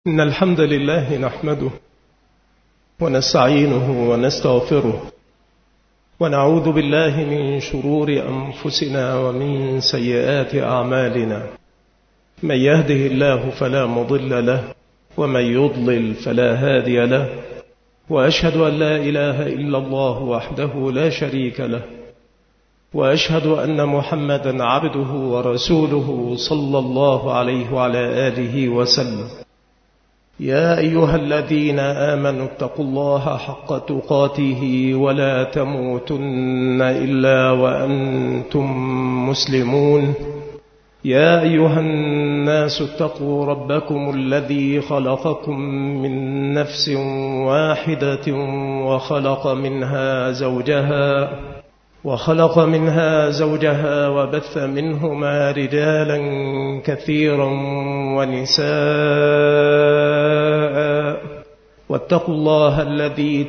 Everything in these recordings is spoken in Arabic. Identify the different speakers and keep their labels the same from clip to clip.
Speaker 1: إن الحمد لله نحمده ونستعينه ونستغفره ونعوذ بالله من شرور أنفسنا ومن سيئات أعمالنا. من يهده الله فلا مضل له ومن يضلل فلا هادي له، وأشهد أن لا إله إلا الله وحده لا شريك له، وأشهد أن محمدا عبده ورسوله صلى الله عليه وعلى آله وسلم. يا أيها الذين آمنوا اتقوا الله حق تقاته ولا تموتن إلا وأنتم مسلمون. يا أيها الناس اتقوا ربكم الذي خلقكم من نفس واحدة وخلق منها زوجها وبث منهما رجالا كثيرا ونساء، واتقوا الله الذي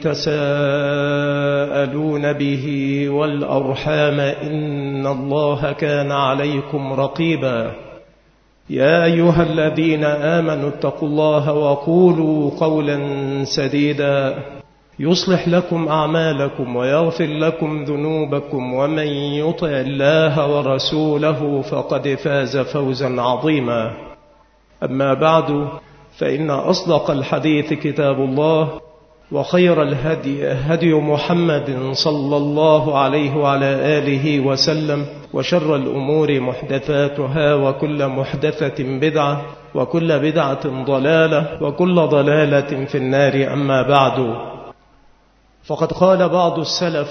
Speaker 1: تساءلون به والأرحام إن الله كان عليكم رقيبا. يا أيها الذين آمنوا اتقوا الله وقولوا قولا سديدا يصلح لكم أعمالكم ويغفر لكم ذنوبكم، ومن يطع الله ورسوله فقد فاز فوزا عظيما. أما بعد، فإن أصدق الحديث كتاب الله، وخير الهدي هدي محمد صلى الله عليه وعلى آله وسلم، وشر الأمور محدثاتها، وكل محدثة بدعة، وكل بدعة ضلالة، وكل ضلالة في النار. أما بعد، فقد قال بعض السلف: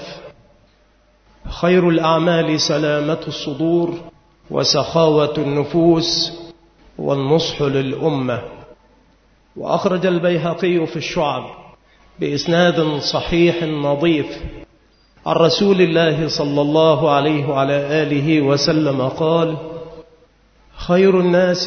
Speaker 1: خير الأعمال سلامة الصدور وسخاوة النفوس والنصح للأمة. وأخرج البيهقي في الشعب بإسناد صحيح نظيف عن رسول الله صلى الله عليه وعلى آله وسلم قال: خير الناس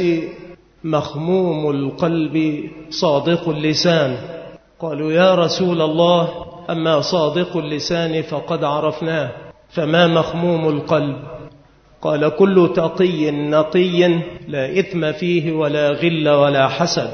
Speaker 1: مخموم القلب صادق اللسان. قالوا: يا رسول الله، أما صادق اللسان فقد عرفناه، فما مخموم القلب؟ قال: كل تقي نقي لا إثم فيه ولا غل ولا حسد.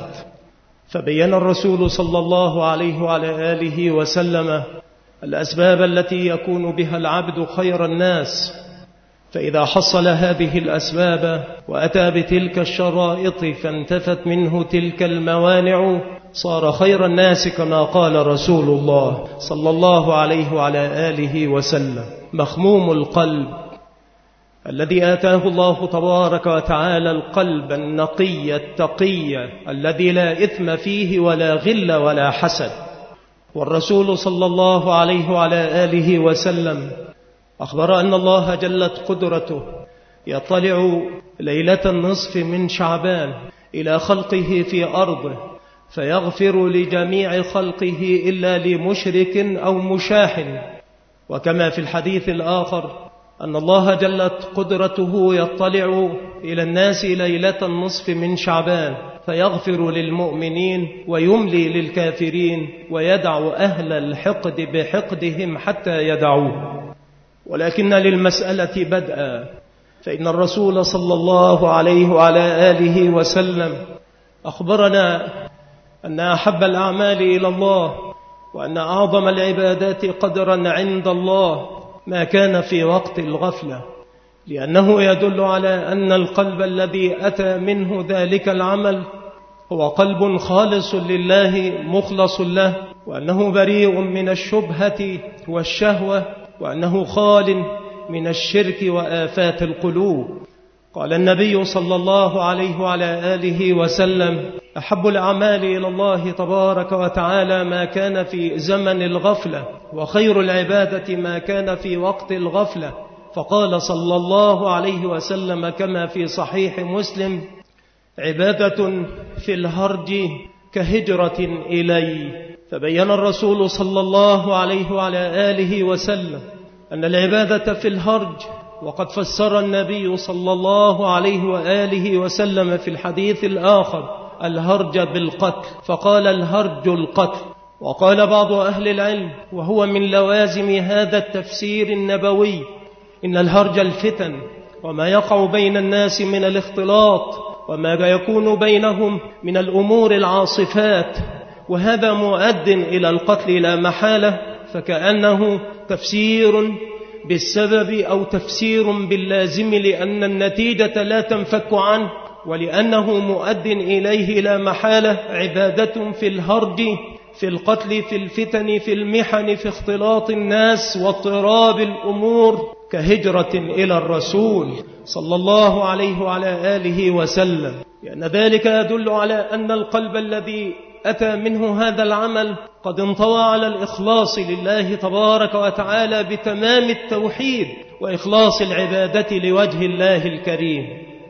Speaker 1: فبين الرسول صلى الله عليه وعلى آله وسلم الأسباب التي يكون بها العبد خير الناس، فإذا حصل هذه الأسباب وأتى بتلك الشرائط فانتفت منه تلك الموانع صار خير الناس، كما قال رسول الله صلى الله عليه وعلى آله وسلم. مخموم القلب الذي آتاه الله تبارك وتعالى القلب النقي التقي الذي لا إثم فيه ولا غل ولا حسد. والرسول صلى الله عليه وعلى آله وسلم أخبر أن الله جلت قدرته يطلع ليلة النصف من شعبان إلى خلقه في أرضه فيغفر لجميع خلقه إلا لمشرك أو مشاح. وكما في الحديث الآخر أن الله جلت قدرته يطلع إلى الناس ليلة النصف من شعبان فيغفر للمؤمنين ويملي للكافرين ويدع أهل الحقد بحقدهم حتى يدعوه. ولكن للمسألة بدءا، فإن الرسول صلى الله عليه وعلى آله وسلم أخبرنا أن أحب الأعمال إلى الله وأن أعظم العبادات قدرا عند الله ما كان في وقت الغفلة، لأنه يدل على أن القلب الذي أتى منه ذلك العمل هو قلب خالص لله مخلص له، وأنه بريء من الشبهة والشهوة، وأنه خال من الشرك وآفات القلوب. قال النبي صلى الله عليه وعلى آله وسلم: أحب الأعمال إلى الله تبارك وتعالى ما كان في زمن الغفلة، وخير العبادة ما كان في وقت الغفلة. فقال صلى الله عليه وسلم كما في صحيح مسلم: عبادة في الهرج كهجرة إلي. فبين الرسول صلى الله عليه وعلى آله وسلم أن العبادة في الهرج، وقد فسر النبي صلى الله عليه وآله وسلم في الحديث الآخر الهرج بالقتل، فقال: الهرج القتل. وقال بعض أهل العلم وهو من لوازم هذا التفسير النبوي: إن الهرج الفتن وما يقع بين الناس من الاختلاط وما يكون بينهم من الأمور العاصفات، وهذا مؤد إلى القتل لا محالة، فكأنه تفسير بالسبب أو تفسير باللازم، لأن النتيجة لا تنفك عنه، ولأنه مؤد إليه لا محالة. عبادة في الهرج، في القتل، في الفتن، في المحن، في اختلاط الناس واضطراب الأمور، كهجرة إلى الرسول صلى الله عليه وعلى آله وسلم، لأن ذلك يدل على أن القلب الذي أتى منه هذا العمل قد انطوى على الإخلاص لله تبارك وتعالى بتمام التوحيد وإخلاص العبادة لوجه الله الكريم.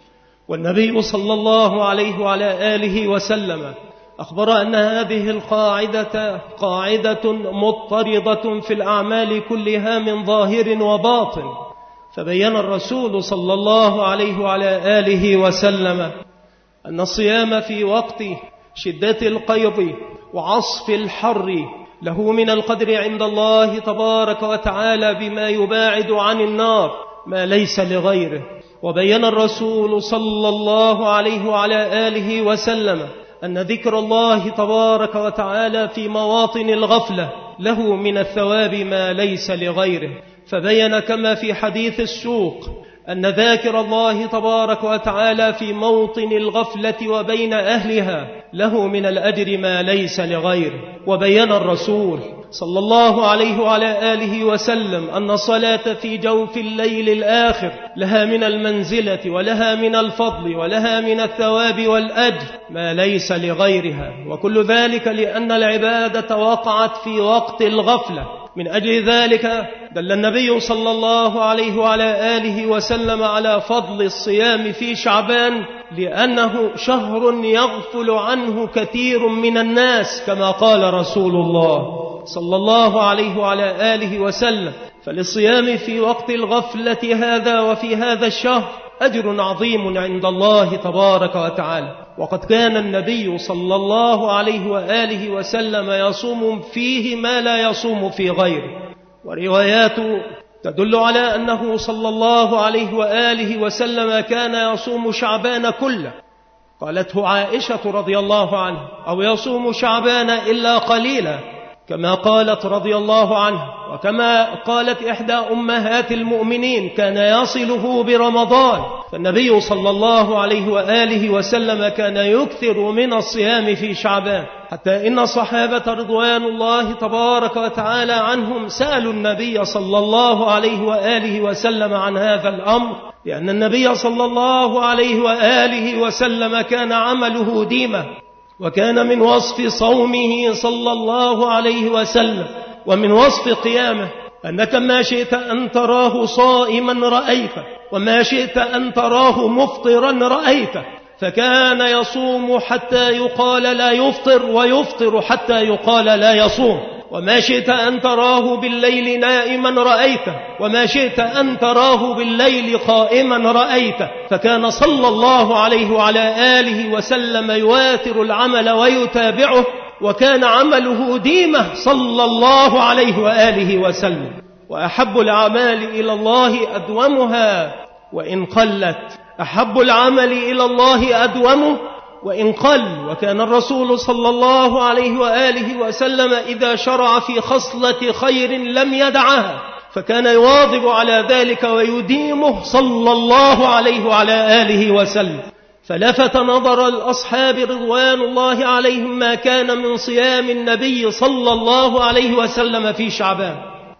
Speaker 1: والنبي صلى الله عليه وعلى آله وسلم أخبر أن هذه القاعدة قاعدة مضطردة في الأعمال كلها من ظاهر وباطن، فبين الرسول صلى الله عليه وعلى آله وسلم أن الصيام في وقت شدة القيض وعصف الحر له من القدر عند الله تبارك وتعالى بما يباعد عن النار ما ليس لغيره. وبين الرسول صلى الله عليه وعلى آله وسلم أن ذكر الله تبارك وتعالى في مواطن الغفلة له من الثواب ما ليس لغيره. فبين كما في حديث السوق أن ذاكر الله تبارك وتعالى في موطن الغفلة وبين أهلها له من الأجر ما ليس لغيره. وبين الرسول صلى الله عليه وعلى آله وسلم أن الصلاة في جوف الليل الآخر لها من المنزلة ولها من الفضل ولها من الثواب والأجر ما ليس لغيرها، وكل ذلك لأن العبادة وقعت في وقت الغفلة. من أجل ذلك دل النبي صلى الله عليه وعلى آله وسلم على فضل الصيام في شعبان، لأنه شهر يغفل عنه كثير من الناس كما قال رسول الله صلى الله عليه وعلى آله وسلم. فللصيام في وقت الغفلة هذا وفي هذا الشهر أجر عظيم عند الله تبارك وتعالى، وقد كان النبي صلى الله عليه وآله وسلم يصوم فيه ما لا يصوم في غيره. وروايات تدل على أنه صلى الله عليه وآله وسلم كان يصوم شعبان كله، قالته عائشة رضي الله عنها: أو يصوم شعبان إلا قليلا، كما قالت رضي الله عنه، وكما قالت إحدى أمهات المؤمنين كان يصله برمضان. فالنبي صلى الله عليه وآله وسلم كان يكثر من الصيام في شعبان، حتى إن الصحابة رضوان الله تبارك وتعالى عنهم سألوا النبي صلى الله عليه وآله وسلم عن هذا الأمر، لأن النبي صلى الله عليه وآله وسلم كان عمله ديمة، وكان من وصف صومه صلى الله عليه وسلم ومن وصف قيامه أنك ما شئت أن تراه صائما رأيته، وما شئت أن تراه مفطرا رأيته، فكان يصوم حتى يقال لا يفطر، ويفطر حتى يقال لا يصوم. وما شئت أن تراه بالليل نائما رأيته، وما شئت أن تراه بالليل قائما رأيته. فكان صلى الله عليه وعلى آله وسلم يواتر العمل ويتابعه، وكان عمله ديمة صلى الله عليه وآله وسلم. وأحب الأعمال إلى الله أدومها وإن قلت، أحب العمل إلى الله أدومه وإن قل. وكان الرسول صلى الله عليه وآله وسلم إذا شرع في خصلة خير لم يدعها، فكان يواظب على ذلك ويديمه صلى الله عليه وعلى آله وسلم. فلفت نظر الأصحاب رضوان الله عليهم ما كان من صيام النبي صلى الله عليه وسلم في شعبان،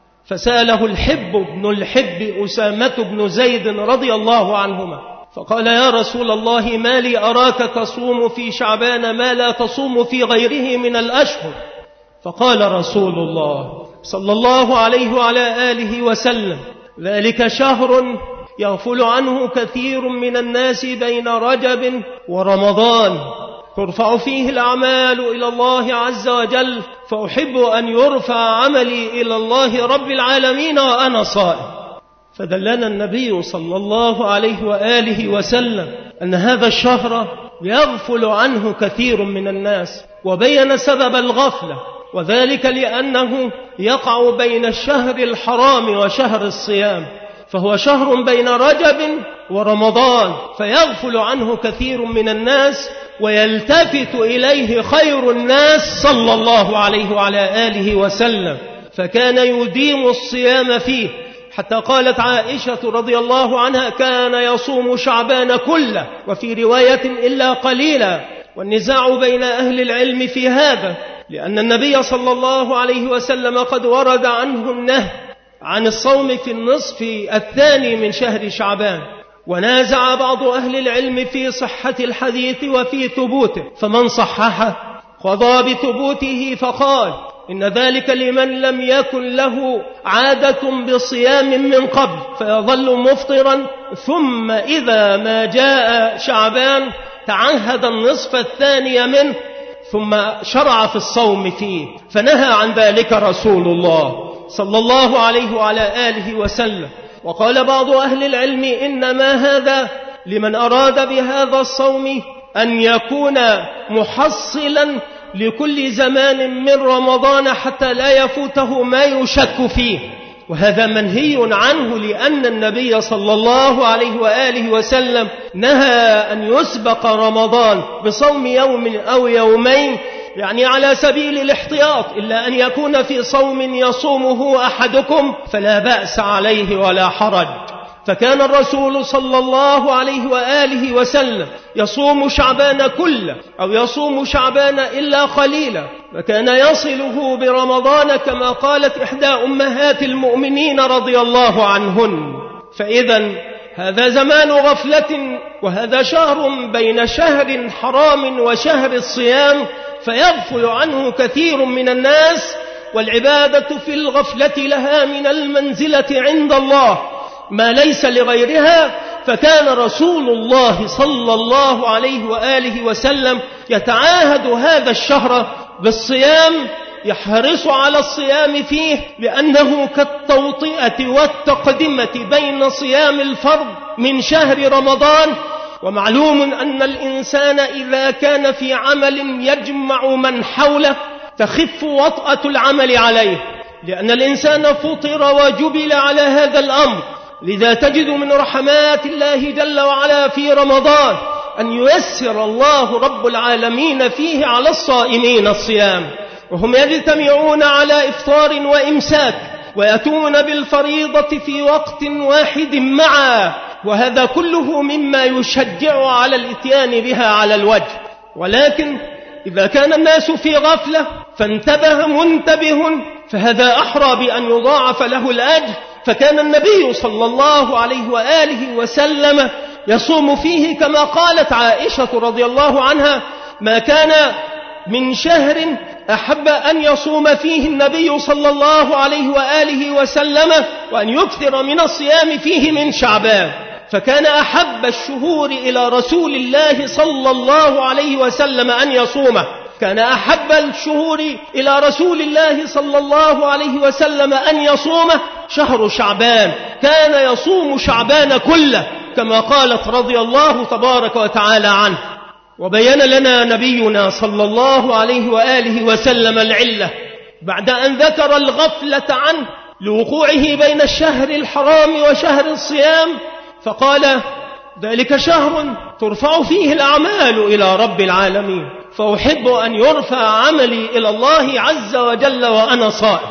Speaker 1: فسأله الحب بن الحب أسامة بن زيد رضي الله عنهما، فقال: يا رسول الله، ما لي أراك تصوم في شعبان ما لا تصوم في غيره من الأشهر؟ فقال رسول الله صلى الله عليه وعلى آله وسلم: ذلك شهر يغفل عنه كثير من الناس بين رجب ورمضان، ترفع فيه الأعمال إلى الله عز وجل، فأحب أن يرفع عملي إلى الله رب العالمين وأنا صائم. فدلنا النبي صلى الله عليه وآله وسلم أن هذا الشهر يغفل عنه كثير من الناس، وبين سبب الغفلة، وذلك لأنه يقع بين الشهر الحرام وشهر الصيام، فهو شهر بين رجب ورمضان، فيغفل عنه كثير من الناس ويلتفت إليه خير الناس صلى الله عليه وعلى آله وسلم، فكان يديم الصيام فيه، حتى قالت عائشة رضي الله عنها: كان يصوم شعبان كله، وفي رواية إلا قليلا. والنزاع بين أهل العلم في هذا، لأن النبي صلى الله عليه وسلم قد ورد عنه النهي عن الصوم في النصف الثاني من شهر شعبان، ونازع بعض أهل العلم في صحة الحديث وفي ثبوته، فمن صححه قضى بثبوته فقال إن ذلك لمن لم يكن له عادة بصيام من قبل فيظل مفطرا، ثم إذا ما جاء شعبان تعهد النصف الثاني منه ثم شرع في الصوم فيه، فنهى عن ذلك رسول الله صلى الله عليه وعلى آله وسلم. وقال بعض أهل العلم إنما هذا لمن أراد بهذا الصوم أن يكون محصلا لكل زمان من رمضان حتى لا يفوته ما يشك فيه، وهذا منهي عنه، لأن النبي صلى الله عليه وآله وسلم نهى أن يسبق رمضان بصوم يوم أو يومين، يعني على سبيل الاحتياط، إلا أن يكون في صوم يصومه أحدكم فلا بأس عليه ولا حرج. فكان الرسول صلى الله عليه وآله وسلم يصوم شعبان كله أو يصوم شعبان إلا قليلا، وكان يصله برمضان كما قالت إحدى أمهات المؤمنين رضي الله عنهن. فإذا هذا زمان غفلة، وهذا شهر بين شهر حرام وشهر الصيام، فيغفل عنه كثير من الناس، والعبادة في الغفلة لها من المنزلة عند الله ما ليس لغيرها. فكان رسول الله صلى الله عليه وآله وسلم يتعاهد هذا الشهر بالصيام، يحرص على الصيام فيه، لأنه كالتوطئة والتقدمة بين صيام الفرض من شهر رمضان. ومعلوم أن الإنسان إذا كان في عمل يجمع من حوله تخف وطأة العمل عليه، لأن الإنسان فطر وجبل على هذا الأمر. لذا تجد من رحمات الله جل وعلا في رمضان أن ييسر الله رب العالمين فيه على الصائمين الصيام، وهم يجتمعون على إفطار وإمساك، ويأتون بالفريضة في وقت واحد معا، وهذا كله مما يشجع على الاتيان بها على الوجه. ولكن إذا كان الناس في غفلة فانتبه منتبه، فهذا أحرى بأن يضاعف له الأجر. فكان النبي صلى الله عليه وآله وسلم يصوم فيه كما قالت عائشة رضي الله عنها: ما كان من شهر أحب أن يصوم فيه النبي صلى الله عليه وآله وسلم وأن يكثر من الصيام فيه من شعبان. فكان أحب الشهور إلى رسول الله صلى الله عليه وسلم أن يصومه، كان أحب الشهور إلى رسول الله صلى الله عليه وسلم أن يصومه شهر شعبان، كان يصوم شعبان كله كما قالت رضي الله تبارك وتعالى عنه. وبين لنا نبينا صلى الله عليه وآله وسلم العلة بعد أن ذكر الغفلة عنه لوقوعه بين الشهر الحرام وشهر الصيام، فقال: ذلك شهر ترفع فيه الأعمال إلى رب العالمين، فأحب أن يرفع عملي إلى الله عز وجل وأنا صائم.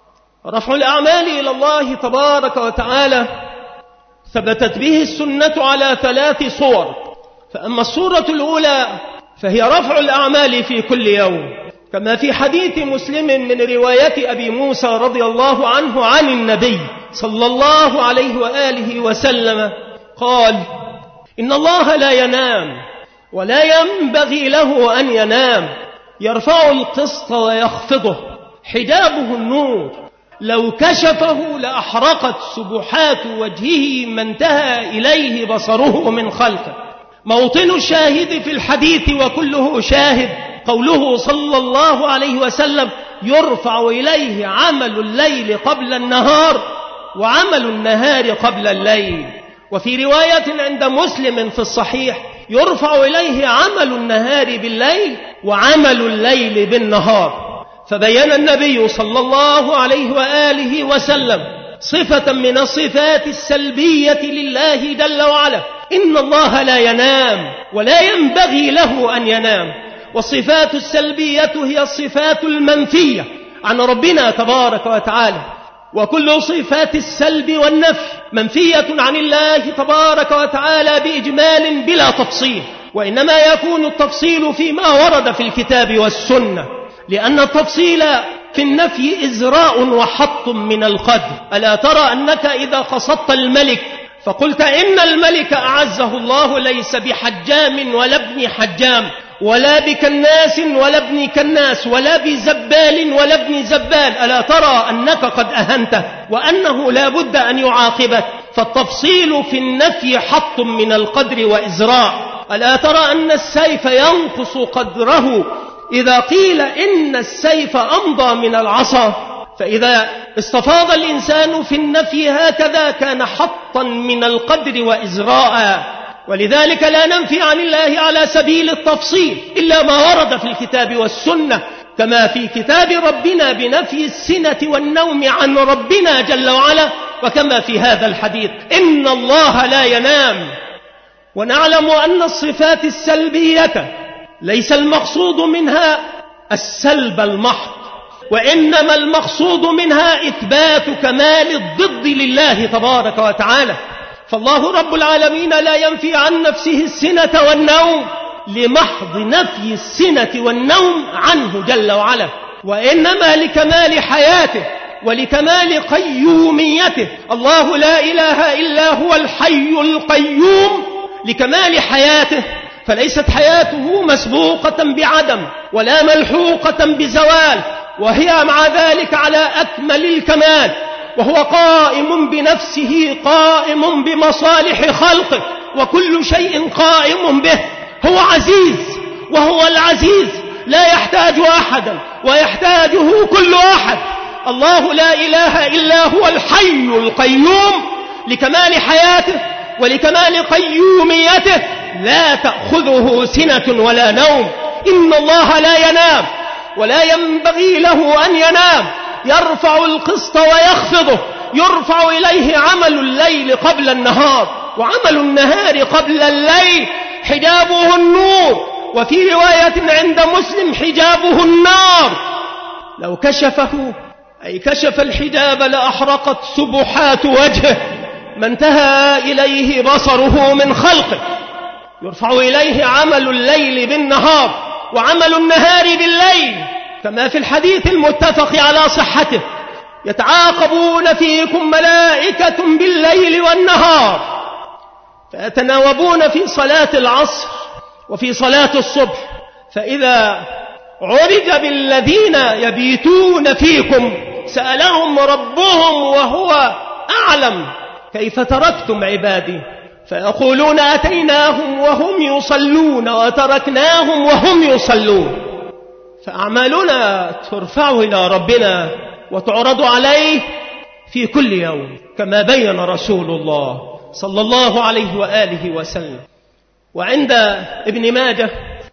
Speaker 1: رفع الأعمال إلى الله تبارك وتعالى ثبتت به السنة على 3 صور. فأما الصورة الأولى فهي رفع الأعمال في كل يوم، كما في حديث مسلم من رواية أبي موسى رضي الله عنه عن النبي صلى الله عليه وآله وسلم قال: إن الله لا ينام ولا ينبغي له أن ينام، يرفع القسط ويخفضه، حجابه النور، لو كشفه لأحرقت سبحات وجهه ما انتهى إليه بصره من خلقه. موطن الشاهد في الحديث وكله شاهد قوله صلى الله عليه وسلم: يرفع إليه عمل الليل قبل النهار وعمل النهار قبل الليل. وفي رواية عند مسلم في الصحيح: يرفع إليه عمل النهار بالليل وعمل الليل بالنهار. فبين النبي صلى الله عليه وآله وسلم صفة من الصفات السلبية لله جل وعلا. إن الله لا ينام ولا ينبغي له أن ينام. والصفات السلبية هي الصفات المنفية عن ربنا تبارك وتعالى، وكل صفات السلب والنفي منفية عن الله تبارك وتعالى بإجمال بلا تفصيل، وإنما يكون التفصيل فيما ورد في الكتاب والسنة، لأن التفصيل في النفي إزراء وحط من القدر. ألا ترى أنك إذا قصدت الملك فقلت إن الملك أعزه الله ليس بحجام ولا ابن حجام ولا بكناس ولا ابن كناس ولا بزبال ولا ابن زبال، ألا ترى أنك قد أهنته وأنه لا بد أن يعاقبك؟ فالتفصيل في النفي حط من القدر وإزراء. ألا ترى أن السيف ينقص قدره إذا قيل إن السيف أمضى من العصا؟ فإذا استفاض الإنسان في النفي هكذا كان حطا من القدر وإزراء. ولذلك لا ننفي عن الله على سبيل التفصيل إلا ما ورد في الكتاب والسنة، كما في كتاب ربنا بنفي السنة والنوم عن ربنا جل وعلا، وكما في هذا الحديث إن الله لا ينام. ونعلم أن الصفات السلبية ليس المقصود منها السلب المحض، وإنما المقصود منها إثبات كمال الضد لله تبارك وتعالى. فالله رب العالمين لا ينفي عن نفسه السنة والنوم لمحض نفي السنة والنوم عنه جل وعلا، وإنما لكمال حياته ولكمال قيوميته. الله لا إله إلا هو الحي القيوم لكمال حياته، فليست حياته مسبوقة بعدم ولا ملحوقة بزوال، وهي مع ذلك على أكمل الكمال، وهو قائم بنفسه قائم بمصالح خلقه، وكل شيء قائم به. هو عزيز وهو العزيز، لا يحتاج أحدا ويحتاجه كل أحد. الله لا إله إلا هو الحي القيوم لكمال حياته ولكمال قيوميته، لا تأخذه سنة ولا نوم. إن الله لا ينام ولا ينبغي له أن ينام، يرفع القسط ويخفضه، يرفع إليه عمل الليل قبل النهار وعمل النهار قبل الليل، حجابه النور، وفي رواية عند مسلم حجابه النار. لو كشفه أي كشف الحجاب لأحرقت سبحات وجهه ما انتهى إليه بصره من خلقه. يرفع إليه عمل الليل بالنهار وعمل النهار بالليل، كما في الحديث المتفق على صحته: يتعاقبون فيكم ملائكة بالليل والنهار، فيتناوبون في صلاة العصر وفي صلاة الصبح، فإذا عرج بالذين يبيتون فيكم سألهم ربهم وهو أعلم كيف تركتم عبادي، فيقولون أتيناهم وهم يصلون وتركناهم وهم يصلون. فأعمالنا ترفع إلى ربنا وتعرض عليه في كل يوم، كما بين رسول الله صلى الله عليه وآله وسلم. وعند ابن ماجه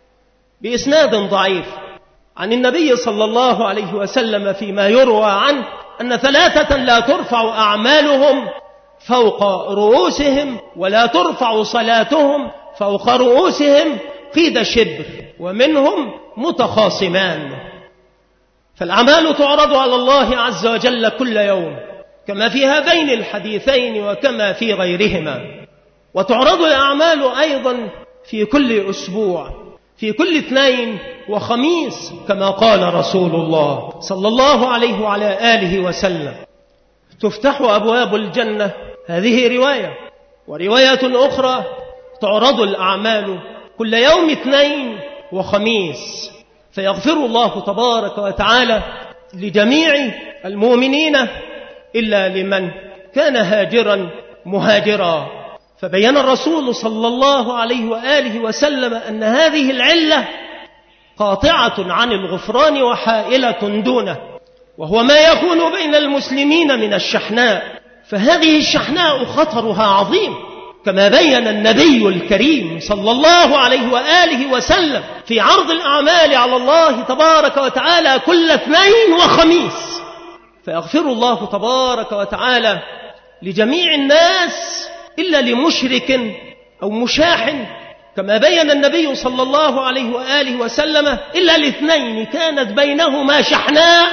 Speaker 1: بإسناد ضعيف عن النبي صلى الله عليه وسلم فيما يروى عنه أن 3 لا ترفع أعمالهم فوق رؤوسهم ولا ترفع صلاتهم فوق رؤوسهم قيد شبر، ومنهم متخاصمان. فالأعمال تعرض على الله عز وجل كل يوم، كما في هذين الحديثين وكما في غيرهما. وتعرض الأعمال أيضا في كل أسبوع، في كل اثنين وخميس، كما قال رسول الله صلى الله عليه وعلى آله وسلم: تفتح أبواب الجنة. هذه رواية. ورواية أخرى: تعرض الأعمال كل يوم اثنين وخميس، فيغفر الله تبارك وتعالى لجميع المؤمنين إلا لمن كان هاجرا مهاجرا. فبين الرسول صلى الله عليه وآله وسلم أن هذه العلة قاطعة عن الغفران وحائلة دونه، وهو ما يكون بين المسلمين من الشحناء. فهذه الشحناء خطرها عظيم، كما بين النبي الكريم صلى الله عليه وآله وسلم في عرض الأعمال على الله تبارك وتعالى كل اثنين وخميس. فيغفر الله تبارك وتعالى لجميع الناس إلا لمشرك أو مشاح، كما بين النبي صلى الله عليه وآله وسلم إلا لاثنين كانت بينهما شحناء،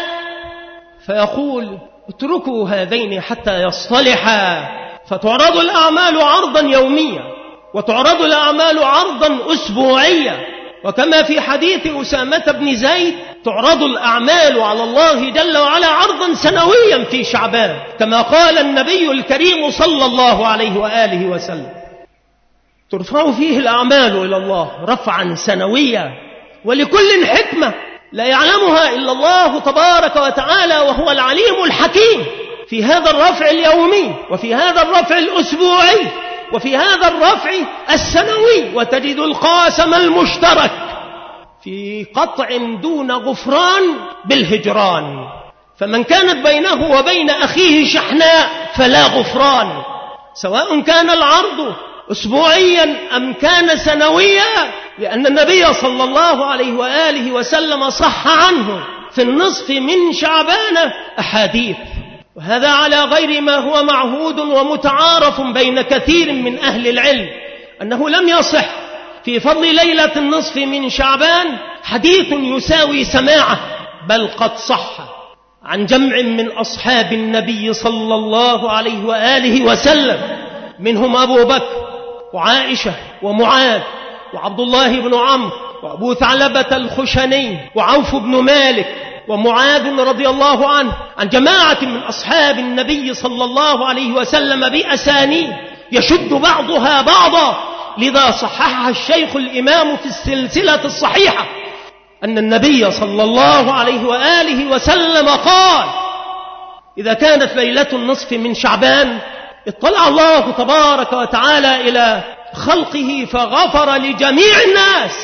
Speaker 1: فيقول اتركوا هذين حتى يصطلحا، فتعرض الأعمال عرضا يوميا وتعرض الأعمال عرضا أسبوعيا، وكما في حديث أسامة بن زيد تعرض الأعمال على الله جل وعلا عرضا سنويا في شعبان، كما قال النبي الكريم صلى الله عليه وآله وسلم ترفع فيه الأعمال إلى الله رفعا سنويا، ولكل حكمة لا يعلمها إلا الله تبارك وتعالى وهو العليم الحكيم، في هذا الرفع اليومي وفي هذا الرفع الأسبوعي وفي هذا الرفع السنوي، وتجد القاسم المشترك في قطع دون غفران بالهجران، فمن كانت بينه وبين أخيه شحناء فلا غفران، سواء كان العرض أسبوعيا أم كان سنويا، لأن النبي صلى الله عليه وآله وسلم صح عنه في النصف من شعبان أحاديث، وهذا على غير ما هو معهود ومتعارف بين كثير من أهل العلم، أنه لم يصح في فضل ليلة النصف من شعبان حديث يساوي سماعه، بل قد صح عن جمع من أصحاب النبي صلى الله عليه وآله وسلم، منهم أبو بكر وعائشة ومعاذ وعبد الله بن عمرو وأبو ثعلبة الخشني وعوف بن مالك ومعاذ رضي الله عنه، عن جماعة من أصحاب النبي صلى الله عليه وسلم بأسانيد يشد بعضها بعضا، لذا صححها الشيخ الإمام في السلسلة الصحيحة أن النبي صلى الله عليه وآله وسلم قال: إذا كانت ليلة النصف من شعبان اطلع الله تبارك وتعالى إلى خلقه فغفر لجميع الناس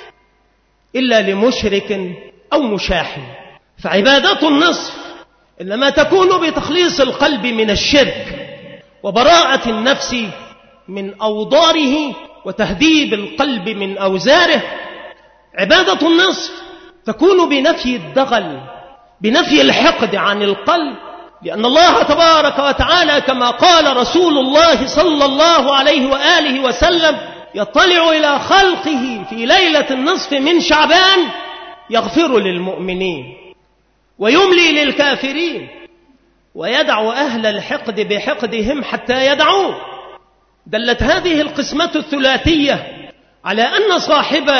Speaker 1: إلا لمشرك أو مشاح. فعبادة النصف إنما تكون بتخليص القلب من الشرك وبراءة النفس من أوضاره وتهذيب القلب من أوزاره. عبادة النصف تكون بنفي الدغل، بنفي الحقد عن القلب، لأن الله تبارك وتعالى كما قال رسول الله صلى الله عليه وآله وسلم: يطلع إلى خلقه في ليلة النصف من شعبان يغفر للمؤمنين ويملي للكافرين ويدع أهل الحقد بحقدهم حتى يدعوه. دلت هذه القسمة الثلاثية على أن صاحب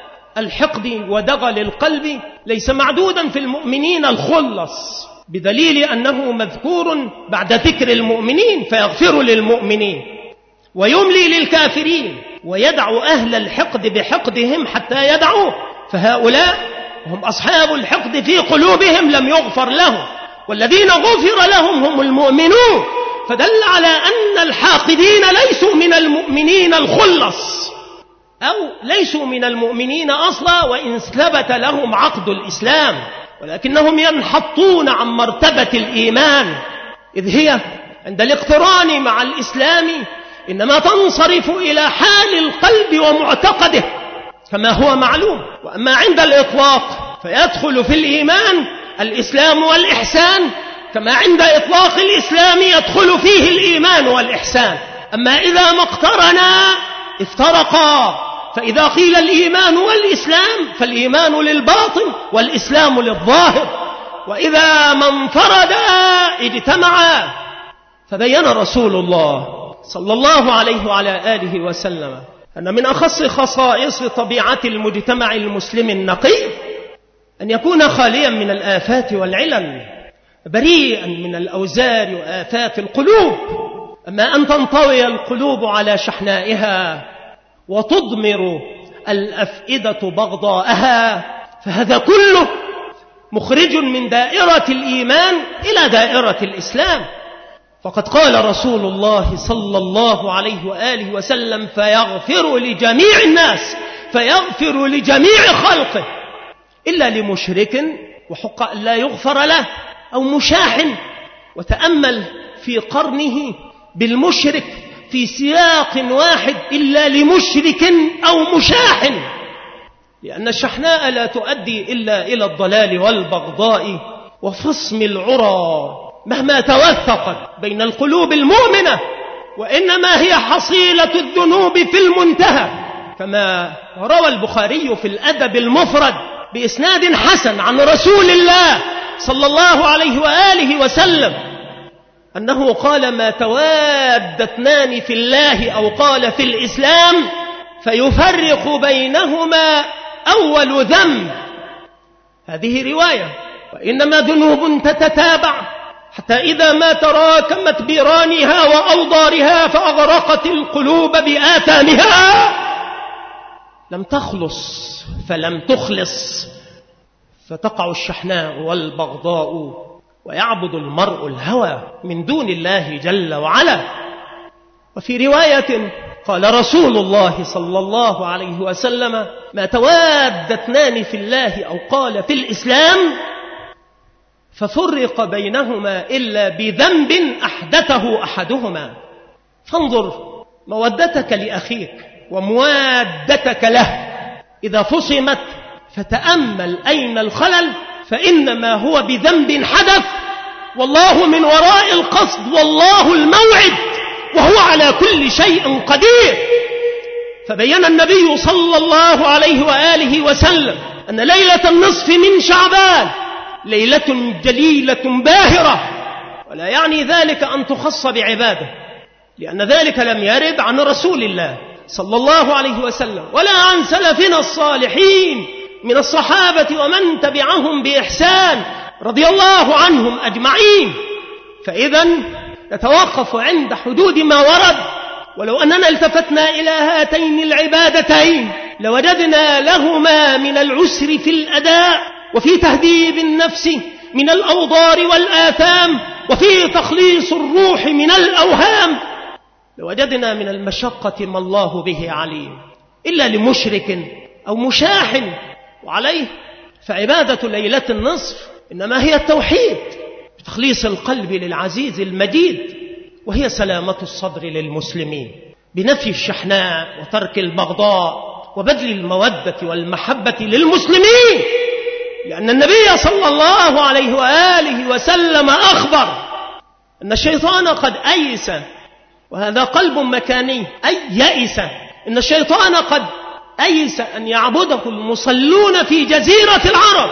Speaker 1: الحقد ودغل القلب ليس معدودا في المؤمنين الخلص، بدليل أنه مذكور بعد ذكر المؤمنين فيغفر للمؤمنين ويملي للكافرين ويدع أهل الحقد بحقدهم حتى يدعوه، فهؤلاء هم أصحاب الحقد في قلوبهم لم يغفر لهم، والذين غفر لهم هم المؤمنون، فدل على أن الحاقدين ليسوا من المؤمنين الخلص أو ليسوا من المؤمنين أصلا وإن ثبت لهم عقد الإسلام، ولكنهم ينحطون عن مرتبة الإيمان، إذ هي عند الاقتران مع الإسلام إنما تنصرف إلى حال القلب ومعتقده كما هو معلوم، وأما عند الإطلاق فيدخل في الإيمان الإسلام والإحسان، كما عند إطلاق الإسلام يدخل فيه الإيمان والإحسان. أما إذا ما اقترنا افترقا، فإذا قيل الإيمان والإسلام فالإيمان للباطن والإسلام للظاهر، وإذا ما انفردا اجتمعا. فبين رسول الله صلى الله عليه وعلى آله وسلم أن من أخص خصائص طبيعة المجتمع المسلم النقي أن يكون خاليا من الآفات والعلل، بريئا من الأوزار وآفات القلوب. أما أن تنطوي القلوب على شحنائها وتضمر الأفئدة بغضاءها، فهذا كله مخرج من دائرة الإيمان إلى دائرة الإسلام. فقد قال رسول الله صلى الله عليه وآله وسلم: فيغفر لجميع الناس، فيغفر لجميع خلقه إلا لمشرك وحق أن لا يغفر له أو مشاح. وتأمل في قرنه بالمشرك في سياق واحد: إلا لمشرك أو مشاح، لأن الشحناء لا تؤدي إلا إلى الضلال والبغضاء وفصم العرى مهما توثقت بين القلوب المؤمنة، وإنما هي حصيلة الذنوب في المنتهى، كما روى البخاري في الأدب المفرد بإسناد حسن عن رسول الله صلى الله عليه وآله وسلم أنه قال: ما تواد اثنان في الله، أو قال في الإسلام، فيفرق بينهما أول ذنب. هذه رواية. وإنما ذنوب تتتابع حتى إذا ما تراكمت بيرانها وأوضارها فأغرقت القلوب بآثامها لم تخلص فلم تخلص، فتقع الشحناء والبغضاء، ويعبد المرء الهوى من دون الله جل وعلا. وفي رواية قال رسول الله صلى الله عليه وسلم: ما تواد اثنان في الله، أو قال في الإسلام، ففرق بينهما إلا بذنب أحدثه أحدهما. فانظر مودتك لأخيك وموادتك له إذا فصمت، فتأمل أين الخلل، فإنما هو بذنب حدث، والله من وراء القصد، والله الموعد، وهو على كل شيء قدير. فبين النبي صلى الله عليه وآله وسلم أن ليلة النصف من شعبان ليلة جليلة باهرة، ولا يعني ذلك أن تخص بعبادة، لأن ذلك لم يرد عن رسول الله صلى الله عليه وسلم ولا عن سلفنا الصالحين من الصحابة ومن تبعهم بإحسان رضي الله عنهم أجمعين. فإذا نتوقف عند حدود ما ورد، ولو أننا التفتنا إلى هاتين العبادتين لوجدنا لهما من العسر في الأداء، وفي تهذيب النفس من الأوضار والآثام، وفي تخليص الروح من الأوهام، لوجدنا من المشقة ما الله به عليم، إلا لمشرك أو مشاح. وعليه فعبادة ليلة النصف إنما هي التوحيد بتخليص القلب للعزيز المجيد، وهي سلامة الصدر للمسلمين بنفي الشحناء وترك البغضاء وبذل المودة والمحبة للمسلمين، لأن النبي صلى الله عليه وآله وسلم أخبر أن الشيطان قد أيس، وهذا قلب مكاني، أي يئس، إن الشيطان قد أيس أن يعبده المصلون في جزيرة العرب،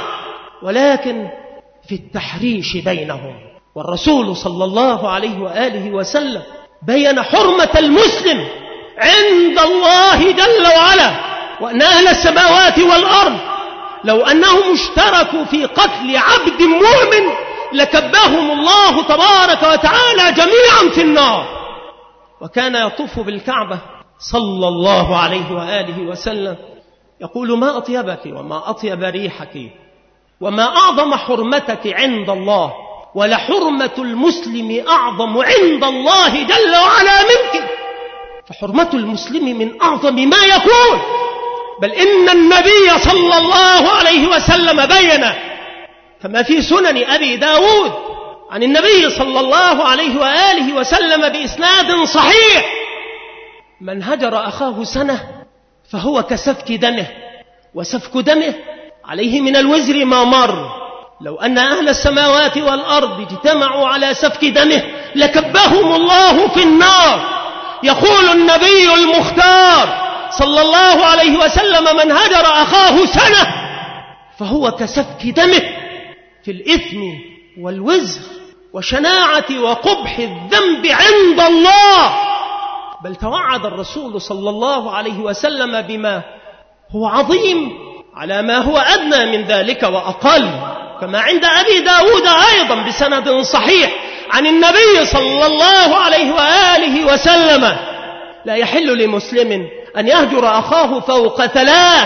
Speaker 1: ولكن في التحريش بينهم. والرسول صلى الله عليه وآله وسلم بين حرمة المسلم عند الله جل وعلا، وأن أهل السماوات والأرض لو أنهم اشتركوا في قتل عبد مؤمن لكبهم الله تبارك وتعالى جميعا في النار. وكان يطوف بالكعبة صلى الله عليه وآله وسلم يقول: ما أطيبك وما أطيب ريحك وما أعظم حرمتك عند الله، ولحرمة المسلم أعظم عند الله جل وعلا منك. فحرمة المسلم من أعظم ما يكون، بل إن النبي صلى الله عليه وسلم بين كما في سنن أبي داود عن النبي صلى الله عليه وآله وسلم بإسناد صحيح: من هجر أخاه سنة فهو كسفك دمه، وسفك دمه عليه من الوزر ما مر. لو أن أهل السماوات والأرض اجتمعوا على سفك دمه لكبهم الله في النار. يقول النبي المختار صلى الله عليه وسلم: من هجر أخاه سنة فهو كسفك دمه، في الإثم والوزر وشناعة وقبح الذنب عند الله. بل توعد الرسول صلى الله عليه وسلم بما هو عظيم على ما هو أدنى من ذلك وأقل، كما عند أبي داود أيضا بسند صحيح عن النبي صلى الله عليه وآله وسلم: لا يحل لمسلم أن يهجر أخاه فوق 3،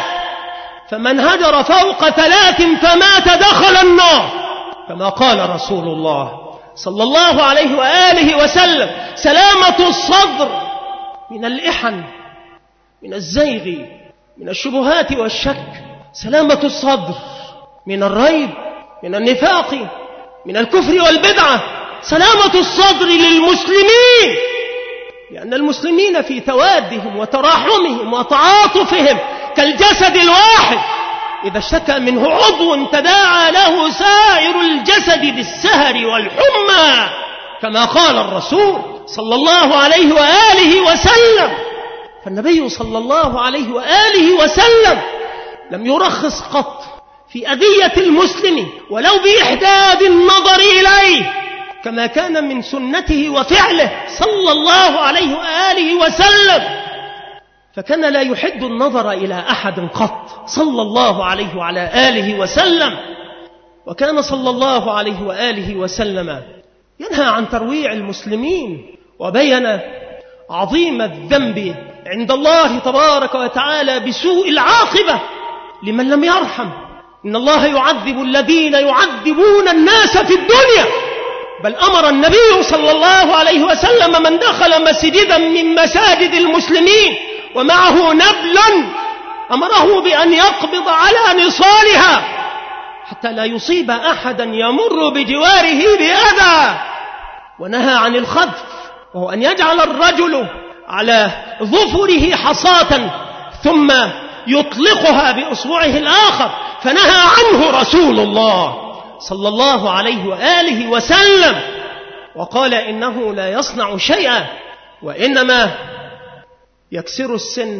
Speaker 1: فمن هجر فوق 3 فمات دخل النار، كما قال رسول الله صلى الله عليه وآله وسلم: سلامة الصدر من الإحن، من الزيغ، من الشبهات والشك، سلامة الصدر من الريب، من النفاق، من الكفر والبدعة، سلامة الصدر للمسلمين، لأن المسلمين في توادهم وتراحمهم وتعاطفهم كالجسد الواحد، إذا اشتكى منه عضو تداعى له سائر الجسد بالسهر والحمى، كما قال الرسول صلى الله عليه وآله وسلم. فالنبي صلى الله عليه وآله وسلم لم يرخص قط في أذية المسلم ولو بإحداد النظر إليه، كما كان من سنته وفعله صلى الله عليه وآله وسلم. فكان لا يحد النظر إلى أحد قط صلى الله عليه وعلى آله وسلم. وكان صلى الله عليه وآله وسلم ينهى عن ترويع المسلمين، وبين عظيم الذنب عند الله تبارك وتعالى بسوء العاقبة لمن لم يرحم. إن الله يعذب الذين يعذبون الناس في الدنيا، بل أمر النبي صلى الله عليه وسلم من دخل مسجدا من مساجد المسلمين ومعه نبل أمره بأن يقبض على نصالها حتى لا يصيب أحدا يمر بجواره بأذى. ونهى عن الخذف، وهو أن يجعل الرجل على ظفره حصاة ثم يطلقها بأصبعه الآخر، فنهى عنه رسول الله صلى الله عليه وآله وسلم، وقال إنه لا يصنع شيئا وإنما يكسر السن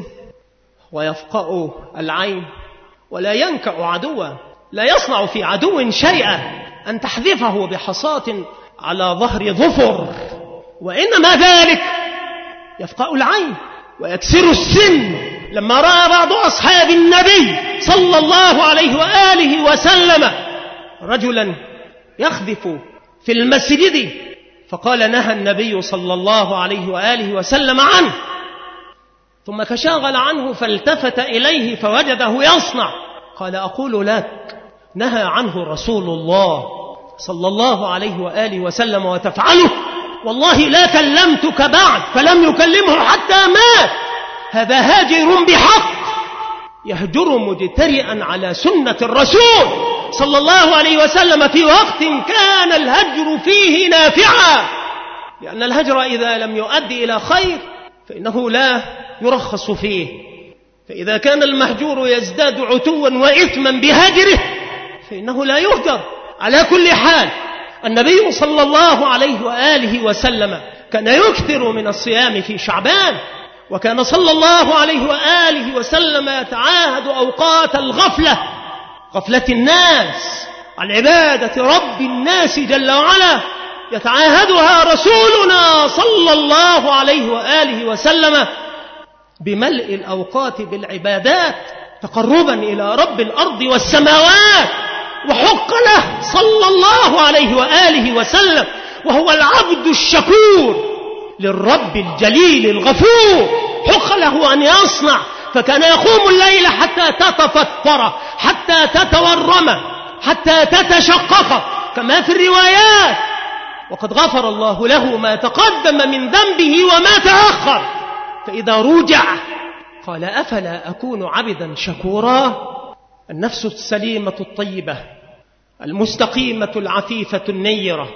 Speaker 1: ويفقأ العين ولا ينكأ عدوا. لا يصنع في عدو شيئا أن تحذفه بحصاة على ظهر ظفر، وإنما ذلك يفقأ العين ويكسر السن. لما رأى بعض أصحاب النبي صلى الله عليه وآله وسلم رجلا يخذف في المسجد، فقال نهى النبي صلى الله عليه وآله وسلم عنه، ثم تشاغل عنه فالتفت إليه فوجده يصنع، قال أقول لك نهى عنه رسول الله صلى الله عليه وآله وسلم وتفعله، والله لا كلمتك بعد، فلم يكلمه حتى مات. هذا هاجر بحق، يهجر مجترئا على سنة الرسول صلى الله عليه وسلم في وقت كان الهجر فيه نافعا، لأن الهجر إذا لم يؤدي إلى خير فإنه لا يرخص فيه. فإذا كان المهجور يزداد عتوا وإثما بهجره فإنه لا يهجر. على كل حال النبي صلى الله عليه وآله وسلم كان يكثر من الصيام في شعبان، وكان صلى الله عليه وآله وسلم يتعاهد أوقات الغفلة، غفلة الناس عن عبادة رب الناس جل وعلا، يتعاهدها رسولنا صلى الله عليه وآله وسلم بملء الأوقات بالعبادات تقربا إلى رب الأرض والسماوات. وحق له صلى الله عليه وآله وسلم، وهو العبد الشكور للرب الجليل الغفور، حق له أن يصنع، فكان يقوم الليل حتى تتفطر، حتى تتورم، حتى تتشقق كما في الروايات، وقد غفر الله له ما تقدم من ذنبه وما تأخر. فإذا رجع قال أفلا أكون عبدا شكورا. النفس السليمة الطيبة المستقيمة العفيفة النيرة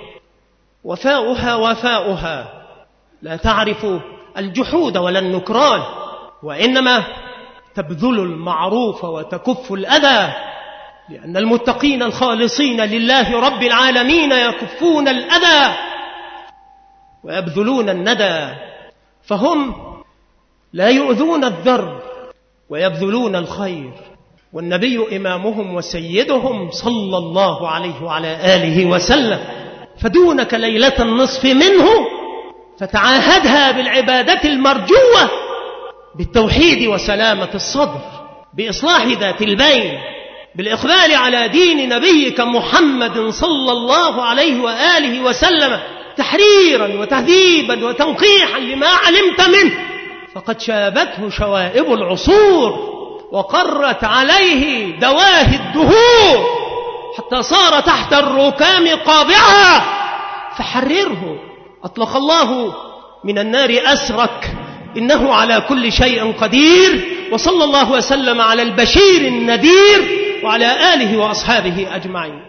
Speaker 1: وفاؤها لا تعرف الجحود ولا النكران، وإنما تبذل المعروف وتكف الأذى، لأن المتقين الخالصين لله رب العالمين يكفون الأذى ويبذلون الندى، فهم لا يؤذون الذر ويبذلون الخير، والنبي إمامهم وسيدهم صلى الله عليه وعلى آله وسلم. فدونك ليلة النصف منه فتعاهدها بالعبادة المرجوة، بالتوحيد وسلامة الصدر، بإصلاح ذات البين، بالإقبال على دين نبيك محمد صلى الله عليه وآله وسلم، تحريرا وتهذيبا وتنقيحا لما علمت منه، فقد شابته شوائب العصور وقرت عليه دواهي الدهور حتى صار تحت الركام قابعا، فحرره. أطلق الله من النار أسرك، إنه على كل شيء قدير. وصلى الله وسلم على البشير النذير وعلى آله وأصحابه أجمعين.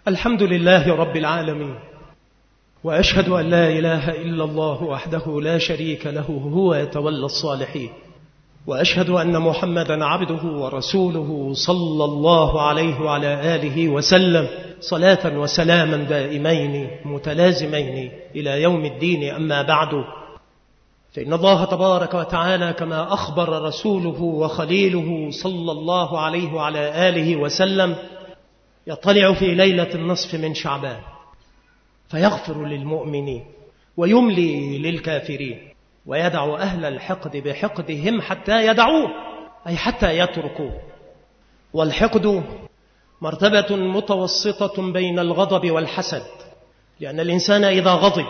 Speaker 1: الحمد لله رب العالمين، وأشهد أن لا إله إلا الله وحده لا شريك له هو يتولى الصالحين، وأشهد أن محمدا عبده ورسوله صلى الله عليه وعلى آله وسلم صلاة وسلاما دائمين متلازمين إلى يوم الدين. أما بعد، فإن الله تبارك وتعالى كما أخبر رسوله وخليله صلى الله عليه وعلى آله وسلم يطلع في ليلة النصف من شعبان فيغفر للمؤمنين ويملي للكافرين ويدع أهل الحقد بحقدهم حتى يدعوه، أي حتى يتركوه. والحقد مرتبة متوسطة بين الغضب والحسد، لأن الإنسان إذا غضب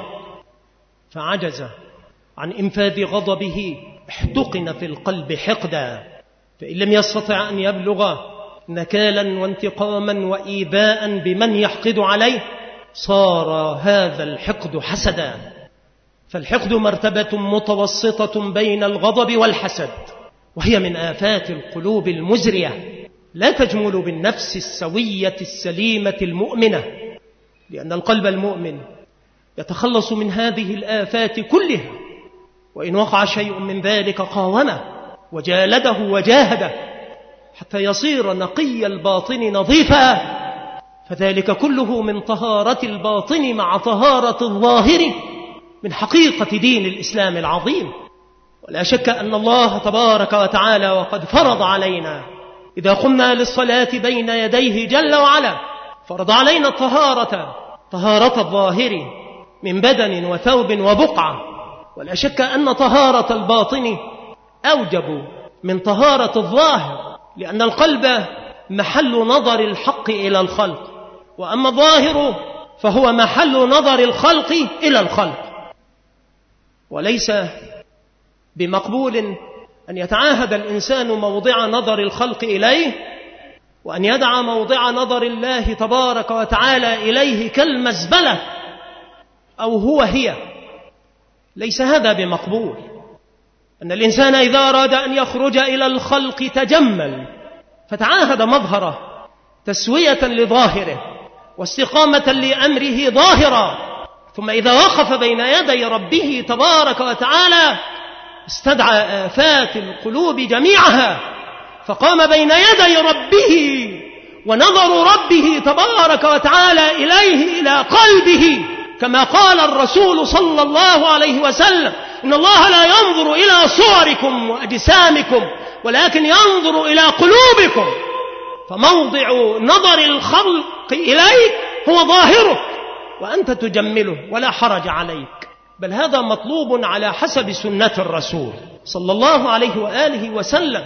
Speaker 1: فعجز عن إنفاذ غضبه احتقن في القلب حقدا، فإن لم يستطع أن يبلغ نكالا وانتقاما وإيباء بمن يحقد عليه صار هذا الحقد حسدا. فالحقد مرتبة متوسطة بين الغضب والحسد، وهي من آفات القلوب المزرية، لا تجمل بالنفس السوية السليمة المؤمنة، لأن القلب المؤمن يتخلص من هذه الآفات كلها، وإن وقع شيء من ذلك قاومه وجالده وجاهده حتى يصير نقي الباطن نظيفا، فذلك كله من طهارة الباطن مع طهارة الظاهر من حقيقة دين الإسلام العظيم. ولا شك أن الله تبارك وتعالى وقد فرض علينا إذا قمنا للصلاة بين يديه جل وعلا فرض علينا طهارة الظاهر من بدن وثوب وبقعة، ولا شك أن طهارة الباطن أوجب من طهارة الظاهر، لأن القلب محل نظر الحق إلى الخلق، وأما الظاهر فهو محل نظر الخلق إلى الخلق. وليس بمقبول أن يتعاهد الإنسان موضع نظر الخلق إليه وأن يدع موضع نظر الله تبارك وتعالى إليه كالمزبلة أو هي. ليس هذا بمقبول. أن الإنسان إذا أراد أن يخرج إلى الخلق تجمل فتعاهد مظهره تسوية لظاهره واستقامة لأمره ظاهرا، ثم إذا وقف بين يدي ربه تبارك وتعالى استدعى آفات القلوب جميعها فقام بين يدي ربه، ونظر ربه تبارك وتعالى إليه إلى قلبه، كما قال الرسول صلى الله عليه وسلم: إن الله لا ينظر إلى صوركم وأجسامكم ولكن ينظر إلى قلوبكم. فموضع نظر الخلق إليك هو ظاهرك، وأنت تجمله ولا حرج عليك، بل هذا مطلوب على حسب سنة الرسول صلى الله عليه وآله وسلم.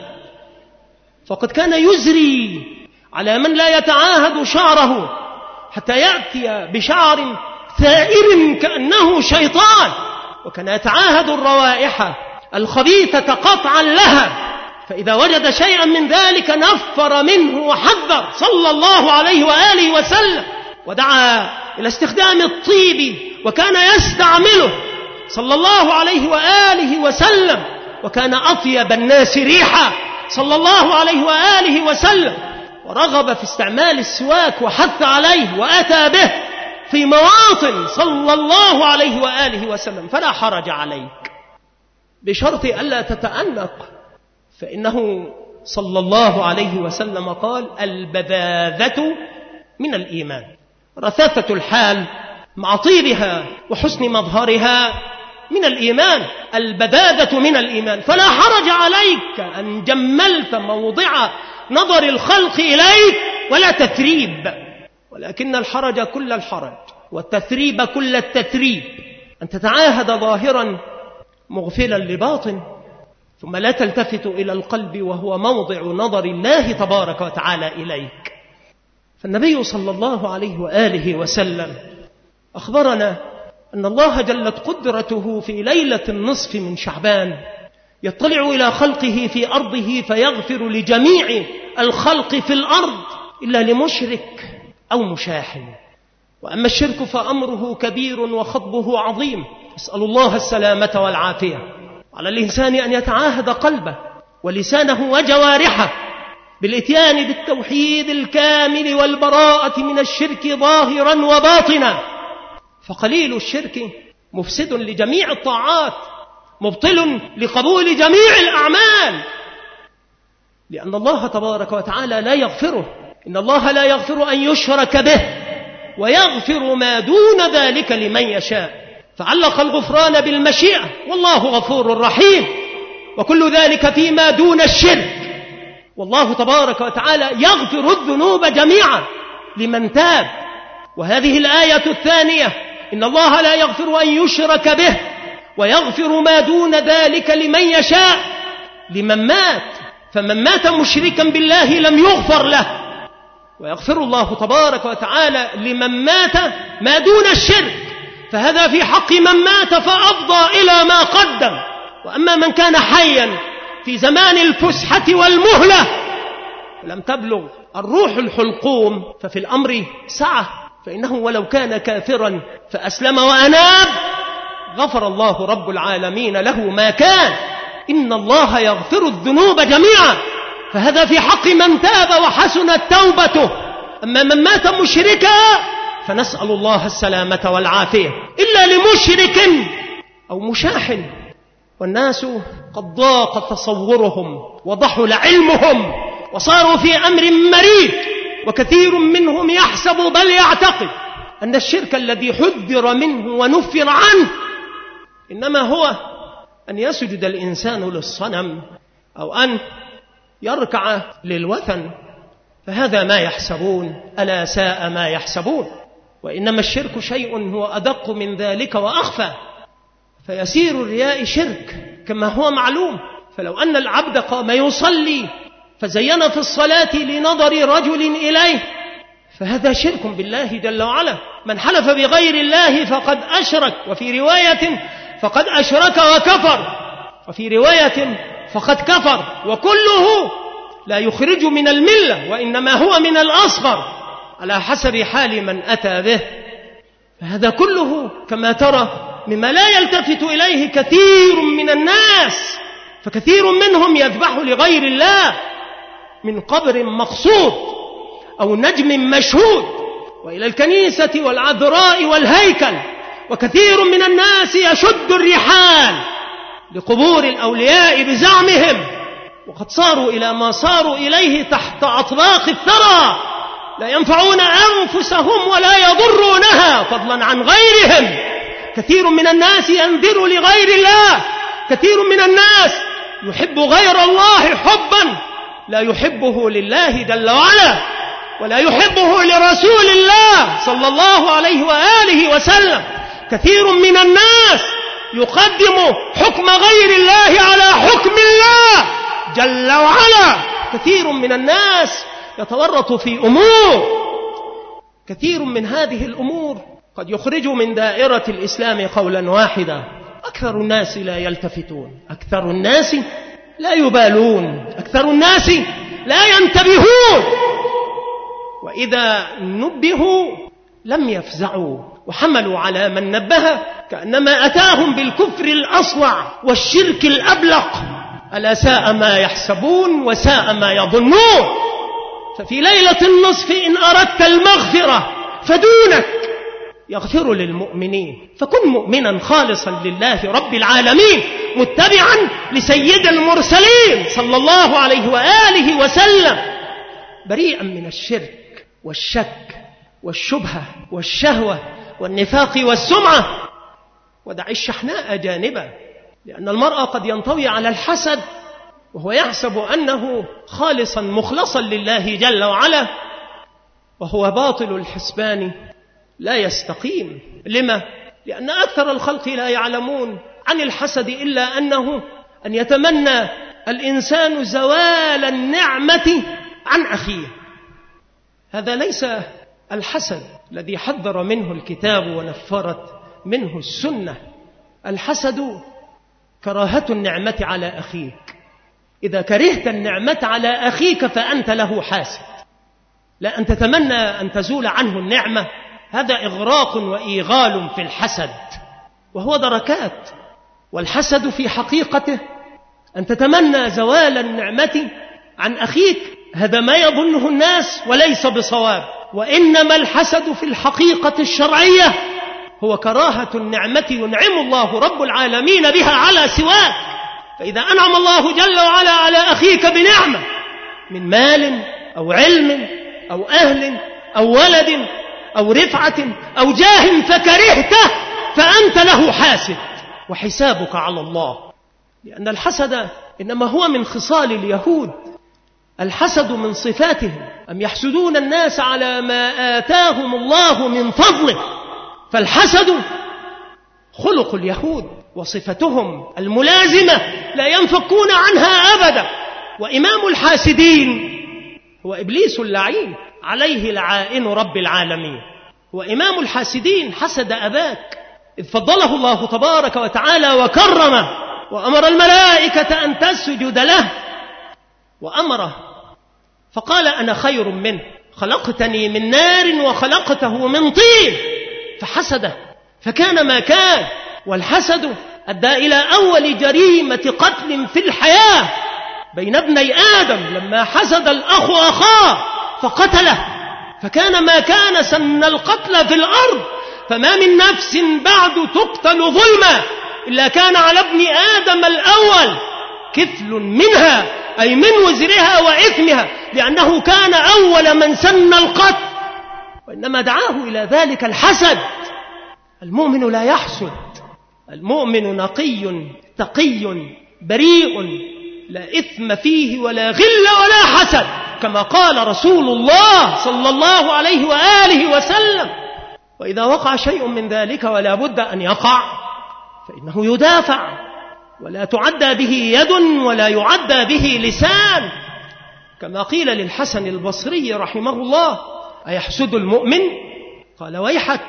Speaker 1: فقد كان يزري على من لا يتعاهد شعره حتى يأتي بشعر ثائر كأنه شيطان، وكان يتعاهد الروائح الخبيثة قطعا لها، فإذا وجد شيئا من ذلك نفر منه وحذر صلى الله عليه وآله وسلم، ودعا إلى استخدام الطيب وكان يستعمله صلى الله عليه وآله وسلم، وكان أطيب الناس ريحا صلى الله عليه وآله وسلم، ورغب في استعمال السواك وحث عليه وأتى به في مواطن صلى الله عليه وآله وسلم. فلا حرج عليك بشرط ألا تتأنق، فإنه صلى الله عليه وسلم قال: البذاذة من الإيمان، رثاثة الحال مع طيبها وحسن مظهرها من الإيمان، البذاذة من الإيمان. فلا حرج عليك أن جملت موضع نظر الخلق إليك ولا تثريب، ولكن الحرج كل الحرج والتثريب كل التثريب، أن تتعاهد ظاهرا مغفلا لباطن ثم لا تلتفت إلى القلب وهو موضع نظر الله تبارك وتعالى إليك. فالنبي صلى الله عليه وآله وسلم أخبرنا أن الله جلت قدرته في ليلة النصف من شعبان يطلع إلى خلقه في أرضه فيغفر لجميع الخلق في الأرض إلا لمشرك أو مشاحن. وأما الشرك فأمره كبير وخطبه عظيم، أسأل الله السلامة والعافية. على الإنسان أن يتعاهد قلبه ولسانه وجوارحه بالإتيان بالتوحيد الكامل والبراءة من الشرك ظاهرا وباطنا، فقليل الشرك مفسد لجميع الطاعات، مبطل لقبول جميع الأعمال، لأن الله تبارك وتعالى لا يغفره. إن الله لا يغفر أن يشرك به ويغفر ما دون ذلك لمن يشاء، فعلق الغفران بالمشيئة، والله غفور رحيم، وكل ذلك فيما دون الشرك. والله تبارك وتعالى يغفر الذنوب جميعا لمن تاب. وهذه الآية الثانية: إن الله لا يغفر أن يشرك به ويغفر ما دون ذلك لمن يشاء، لمن مات، فمن مات مشركا بالله لم يغفر له، ويغفر الله تبارك وتعالى لمن مات ما دون الشرك، فهذا في حق من مات فأفضى إلى ما قدم. وأما من كان حيا في زمان الفسحة والمهلة لم تبلغ الروح الحلقوم ففي الأمر سعة، فإنه ولو كان كافرا فأسلم وأناب غفر الله رب العالمين له ما كان. إن الله يغفر الذنوب جميعا، فهذا في حق من تاب وحسنت توبته. أما من مات مشركا فنسأل الله السلامة والعافية، إلا لمشرك أو مشاحن، والناس قد ضاق تصورهم وضحل علمهم وصاروا في أمر مريض، وكثير منهم يحسب بل يعتقد أن الشرك الذي حذر منه ونفر عنه إنما هو أن يسجد الإنسان للصنم أو أن يركع للوثن، فهذا ما يحسبون، ألا ساء ما يحسبون. وإنما الشرك شيء هو أدق من ذلك وأخفى، فيسير الرياء شرك كما هو معلوم. فلو أن العبد قام يصلي فزين في الصلاة لنظر رجل إليه فهذا شرك بالله جل وعلا. من حلف بغير الله فقد أشرك، وفي رواية فقد أشرك وكفر، وفي رواية فقد كفر، وكله لا يخرج من الملة، وإنما هو من الأصغر على حسب حال من أتى به. فهذا كله كما ترى مما لا يلتفت إليه كثير من الناس، فكثير منهم يذبح لغير الله من قبر مقصود أو نجم مشهود وإلى الكنيسة والعذراء والهيكل، وكثير من الناس يشد الرحال لقبور الأولياء بزعمهم، وقد صاروا إلى ما صاروا إليه تحت أطباق الثرى، لا ينفعون أنفسهم ولا يضرونها فضلا عن غيرهم. كثير من الناس ينذر لغير الله، كثير من الناس يحب غير الله حبا لا يحبه لله جل وعلا ولا يحبه لرسول الله صلى الله عليه وآله وسلم. كثير من الناس يقدم حكم غير الله على حكم الله جل وعلا. كثير من الناس يتورط في أمور، كثير من هذه الأمور قد يخرج من دائرة الإسلام قولا واحدا. أكثر الناس لا يلتفتون، أكثر الناس لا يبالون، أكثر الناس لا ينتبهون، وإذا نبهوا لم يفزعوا وحملوا على من نبه كأنما أتاهم بالكفر الأصلع والشرك الأبلق. ألا ساء ما يحسبون وساء ما يظنون. ففي ليلة النصف إن أردت المغفرة فدونك يغفر للمؤمنين، فكن مؤمنا خالصا لله رب العالمين متبعا لسيد المرسلين صلى الله عليه وآله وسلم، بريئا من الشرك والشك والشبهة والشهوة والنفاق والسمعة. ودع الشحناء جانبا، لأن المرء قد ينطوي على الحسد وهو يحسب أنه خالصا مخلصا لله جل وعلا، وهو باطل الحسبان لا يستقيم. لما؟ لأن أكثر الخلق لا يعلمون عن الحسد إلا أنه أن يتمنى الإنسان زوال النعمة عن أخيه. هذا ليس الحسد الذي حذر منه الكتاب ونفرت منه السنة. الحسد كراهة النعمة على أخيك. إذا كرهت النعمة على أخيك فأنت له حاسد، لا أن تتمنى أن تزول عنه النعمة، هذا إغراق وإيغال في الحسد، وهو دركات. والحسد في حقيقته أن تتمنى زوال النعمة عن أخيك هذا ما يظنه الناس وليس بصواب، وإنما الحسد في الحقيقة الشرعية هو كراهة النعمة ينعم الله رب العالمين بها على سواك. فإذا أنعم الله جل وعلا على أخيك بنعمة من مال أو علم أو أهل أو ولد أو رفعة أو جاه فكرهته فأنت له حاسد، وحسابك على الله، لأن الحسد إنما هو من خصال اليهود. الحسد من صفاتهم، أم يحسدون الناس على ما آتاهم الله من فضله. فالحسد خلق اليهود وصفتهم الملازمة لا ينفكون عنها أبدا. وإمام الحاسدين هو إبليس اللعين عليه لعائن رب العالمين. وإمام الحاسدين حسد أباك إذ فضله الله تبارك وتعالى وكرمه وأمر الملائكة أن تسجد له، وأمره فقال أنا خير منه، خلقتني من نار وخلقته من طين، فحسده فكان ما كان. والحسد أدى إلى أول جريمة قتل في الحياة بين ابني آدم، لما حسد الأخ أخاه فقتله، فكان ما كان سن القتل في الأرض. فما من نفس بعد تقتل ظلما إلا كان على ابن آدم الأول كفل منها، أي من وزرها وإثمها، لأنه كان أول من سن القتل، وإنما دعاه إلى ذلك الحسد. المؤمن لا يحسد، المؤمن نقي تقي بريء لا إثم فيه ولا غل ولا حسد، كما قال رسول الله صلى الله عليه وآله وسلم. وإذا وقع شيء من ذلك ولا بد أن يقع فإنه يدافع، ولا تعدى به يد ولا يعدى به لسان، كما قيل للحسن البصري رحمه الله أيحسد المؤمن؟ قال ويحك،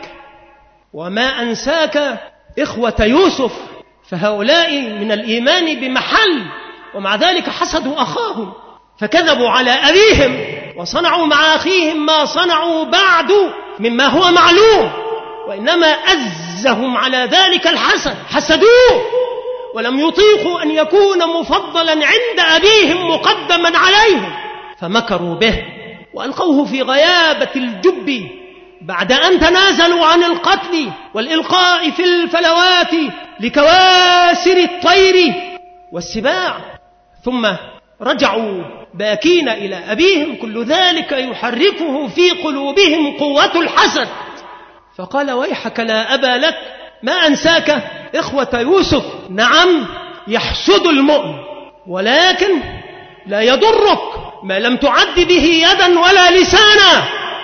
Speaker 1: وما أنساك إخوة يوسف، فهؤلاء من الإيمان بمحل، ومع ذلك حسدوا أخاهم فكذبوا على أبيهم وصنعوا مع أخيهم ما صنعوا بعد مما هو معلوم، وإنما أزهم على ذلك الحسد، حسدوه ولم يطيقوا أن يكون مفضلا عند أبيهم مقدما عليهم، فمكروا به وألقوه في غيابة الجب بعد أن تنازلوا عن القتل والإلقاء في الفلوات لكواسر الطير والسباع، ثم رجعوا باكين إلى أبيهم. كل ذلك يحركه في قلوبهم قوة الحسد. فقال ويحك لا أبا لك، ما أنساك إخوة يوسف. نعم يحسد المؤمن، ولكن لا يضرك ما لم تعد به يدا ولا لسانا،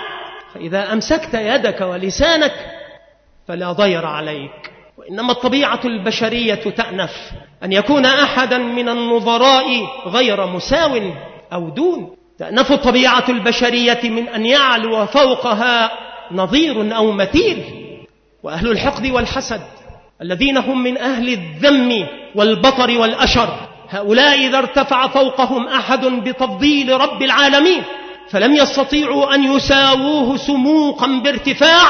Speaker 1: فإذا أمسكت يدك ولسانك فلا ضير عليك. وإنما الطبيعة البشرية تأنف أن يكون أحدا من النظراء غير مساو أو دون، تأنف الطبيعة البشرية من أن يعلو فوقها نظير أو مثيل. وأهل الحقد والحسد الذين هم من أهل الذم والبطر والأشر، هؤلاء إذا ارتفع فوقهم أحد بتفضيل رب العالمين فلم يستطيعوا أن يساووه سموقا بارتفاع،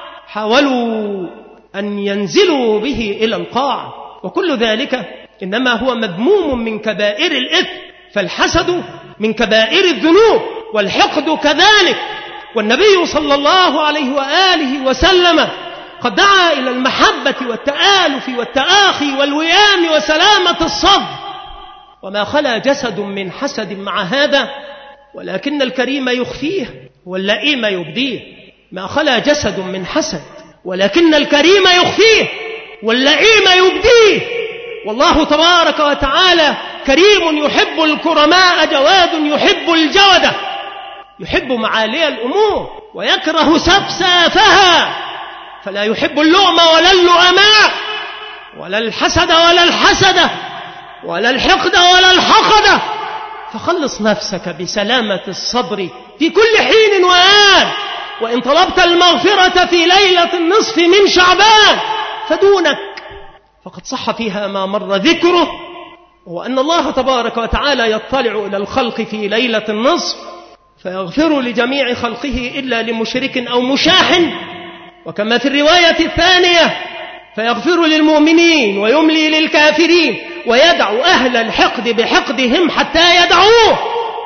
Speaker 1: حاولوا أن ينزلوا به إلى القاع، وكل ذلك إنما هو مذموم من كبائر الإثم. فالحسد من كبائر الذنوب، والحقد كذلك. والنبي صلى الله عليه وآله وسلم قد دعا إلى المحبة والتآلف والتآخي والوئام وسلامة الصدر، وما خلا جسد من حسد مع هذا، ولكن الكريم يخفيه واللئيم يبديه. ما خلا جسد من حسد، ولكن الكريم يخفيه واللئيم يبديه. والله تبارك وتعالى كريم يحب الكرماء، جواد يحب الجودة، يحب معالي الأمور ويكره سفسافها، فلا يحب اللؤم ولا اللؤماء ولا الحسد ولا الحسدة ولا الحقد ولا الحقدة. فخلص نفسك بسلامة الصبر في كل حين وآن. وإن طلبت المغفرة في ليلة النصف من شعبان فدونك، فقد صح فيها ما مر ذكره، وأن الله تبارك وتعالى يطلع إلى الخلق في ليلة النصف فيغفر لجميع خلقه إلا لمشرك أو مشاح، وكما في الرواية الثانية فيغفر للمؤمنين ويملي للكافرين ويدع أهل الحقد بحقدهم حتى يدعوه.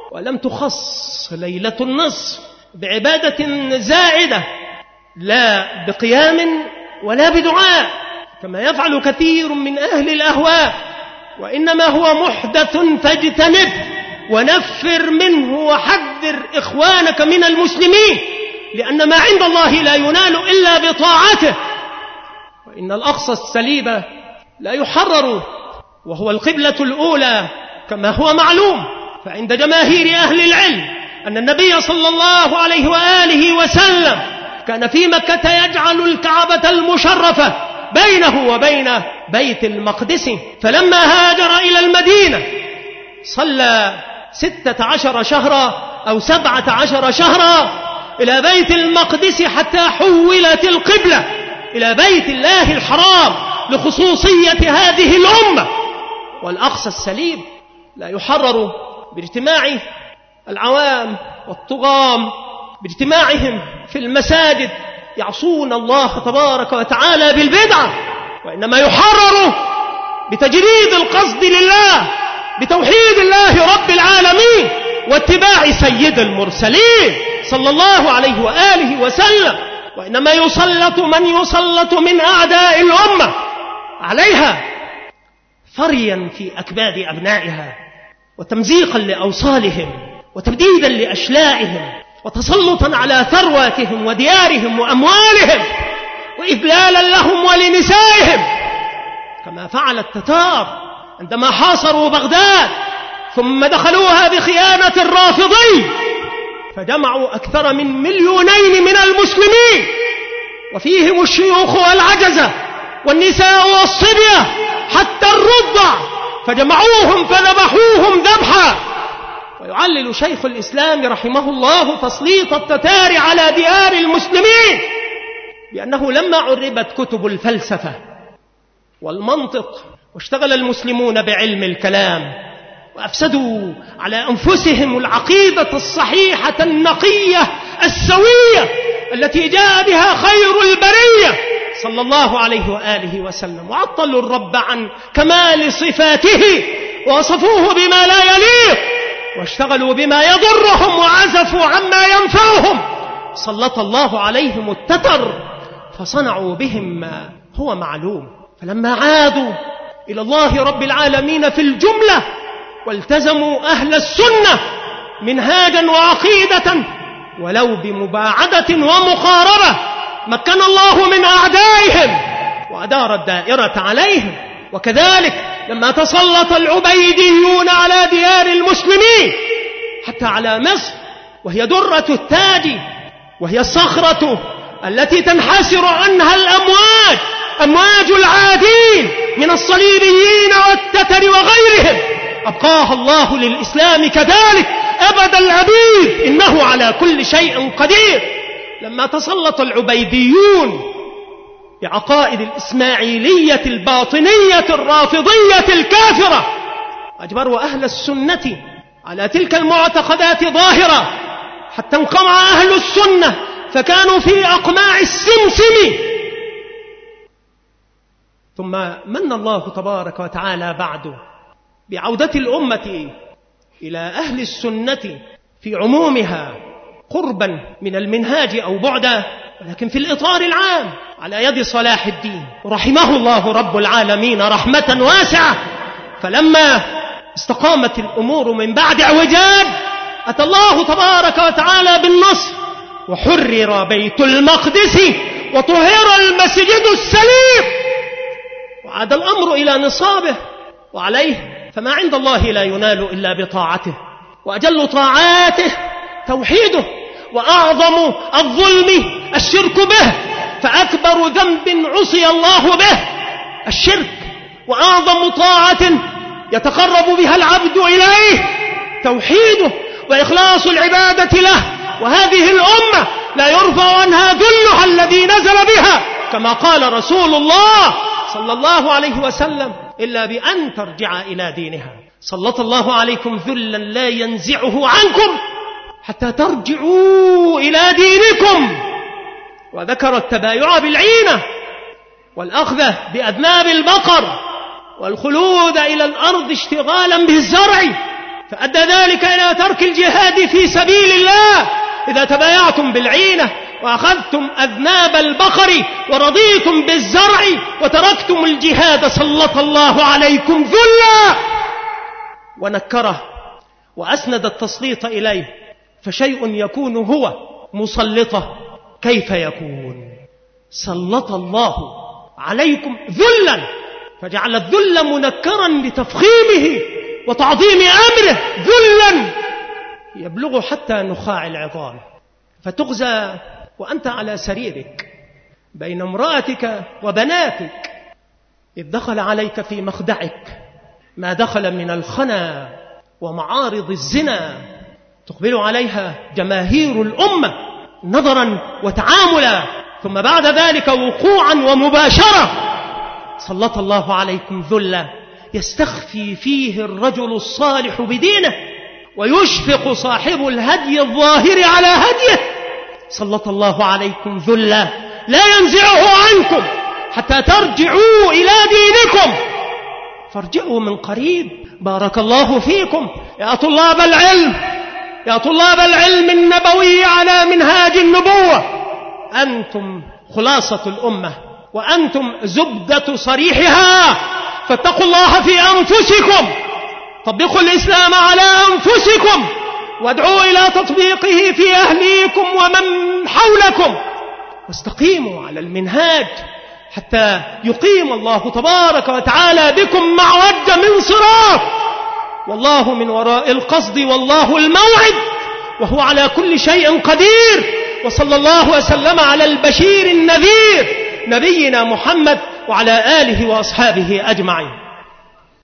Speaker 1: ولم تخص ليلة النصف بعبادة زائدة، لا بقيام ولا بدعاء كما يفعل كثير من أهل الأهواء، وإنما هو محدث فاجتنبه ونفر منه وحذر إخوانك من المسلمين، لأن ما عند الله لا ينال إلا بطاعته. وإن الأقصى السليب لا يحرر وهو القبلة الأولى كما هو معلوم، فعند جماهير أهل العلم أن النبي صلى الله عليه وآله وسلم كان في مكة يجعل الكعبة المشرفة بينه وبين بيت المقدس، فلما هاجر إلى المدينة صلى 16 شهرا أو 17 شهرا إلى بيت المقدس حتى حولت القبلة إلى بيت الله الحرام لخصوصية هذه الأمة. والأقصى السليم لا يحرر باجتماع العوام والطغام، باجتماعهم في المساجد يعصون الله تبارك وتعالى بالبدعة، وإنما يحرر بتجريد القصد لله، بتوحيد الله رب العالمين واتباع سيد المرسلين صلى الله عليه وآله وسلم. وإنما يسلط من يسلط من أعداء الأمة عليها فريا في أكباد أبنائها، وتمزيقا لأوصالهم، وتبديدا لأشلائهم، وتسلطا على ثرواتهم وديارهم وأموالهم، وإذلالا لهم ولنسائهم، كما فعل التتار عندما حاصروا بغداد ثم دخلوها بخيانة الرافضي، فجمعوا أكثر من 2 مليون من المسلمين، وفيهم الشيوخ والعجزة والنساء والصبية حتى الرضع، فجمعوهم فذبحوهم ذبحا. ويعلل شيخ الإسلام رحمه الله تسليط التتار على ديار المسلمين بأنه لما عربت كتب الفلسفة والمنطق واشتغل المسلمون بعلم الكلام وأفسدوا على أنفسهم العقيدة الصحيحة النقية السوية التي جاء بها خير البرية صلى الله عليه وآله وسلم، وعطلوا الرب عن كمال صفاته ووصفوه بما لا يليق، واشتغلوا بما يضرهم وعزفوا عما ينفعهم، سلط الله عليهم التتر فصنعوا بهم ما هو معلوم. فلما عادوا إلى الله رب العالمين في الجملة والتزموا أهل السنة منهاجا وعقيدة ولو بمباعدة ومقاربة، مكن الله من أعدائهم وأدار الدائرة عليهم. وكذلك لما تسلط العبيديون على ديار المسلمين حتى على مصر، وهي درة التاج، وهي الصخرة التي تنحسر عنها الأمواج، أمواج العادين من الصليبيين والتتر وغيرهم، أبقاها الله للإسلام كذلك أبد الأبيد، إنه على كل شيء قدير. لما تسلط العبيديون بعقائد الإسماعيلية الباطنية الرافضية الكافرة، أجبروا أهل السنة على تلك المعتقدات ظاهرة حتى انقمع أهل السنة فكانوا في أقماع السمسم. ثم من الله تبارك وتعالى بعد بعودة الأمة إلى أهل السنة في عمومها قربا من المنهاج أو بعدا، ولكن في الإطار العام على يد صلاح الدين رحمه الله رب العالمين رحمة واسعة. فلما استقامت الأمور من بعد اعوجاج أتى الله تبارك وتعالى بالنصر، وحرر بيت المقدس وطهر المسجد السليم، وعاد الأمر إلى نصابه. وعليه فما عند الله لا ينال إلا بطاعته، وأجل طاعاته توحيده، وأعظم الظلم الشرك به، فأكبر ذنب عصي الله به الشرك، وأعظم طاعة يتقرب بها العبد إليه توحيده وإخلاص العبادة له. وهذه الأمة لا يرفع عنها ذلها الذي نزل بها، كما قال رسول الله صلى الله عليه وسلم: إلا بأن ترجع إلى دينها. سلط الله عليكم ذلا لا ينزعه عنكم حتى ترجعوا إلى دينكم. وذكر التبايع بالعينة والأخذ بأذناب البقر والخلود إلى الأرض اشتغالا بالزرع فأدى ذلك إلى ترك الجهاد في سبيل الله. إذا تبايعتم بالعينة وأخذتم أذناب البقر ورضيتم بالزرع وتركتم الجهاد سلط الله عليكم ذلا. ونكره وأسند التسليط إليه، فشيء يكون هو مسلطه كيف يكون؟ سلط الله عليكم ذلا، فجعل الذل منكرا لتفخيمه وتعظيم أمره. ذلا يبلغ حتى نخاع العظام، فتغزى وأنت على سريرك بين امرأتك وبناتك، إذ دخل عليك في مخدعك ما دخل من الخنا ومعارض الزنا، تقبل عليها جماهير الأمة نظرا وتعاملا، ثم بعد ذلك وقوعا ومباشرة. سلط الله عليكم ذلا يستخفي فيه الرجل الصالح بدينه ويشفق صاحب الهدي الظاهر على هديه. سلط الله عليكم ذلا لا ينزعه عنكم حتى ترجعوا إلى دينكم، فارجعوا من قريب. بارك الله فيكم يا طلاب العلم، يا طلاب العلم النبوي على منهاج النبوة. أنتم خلاصة الأمة وأنتم زبدة صريحها، فاتقوا الله في أنفسكم، طبقوا الإسلام على أنفسكم، وادعوا إلى تطبيقه في أهليكم ومن حولكم، واستقيموا على المنهاج حتى يقيم الله تبارك وتعالى بكم معوج من صراط. والله من وراء القصد والله الموعد، وهو على كل شيء قدير. وصلى الله وسلم على البشير النذير نبينا محمد وعلى آله وأصحابه أجمعين.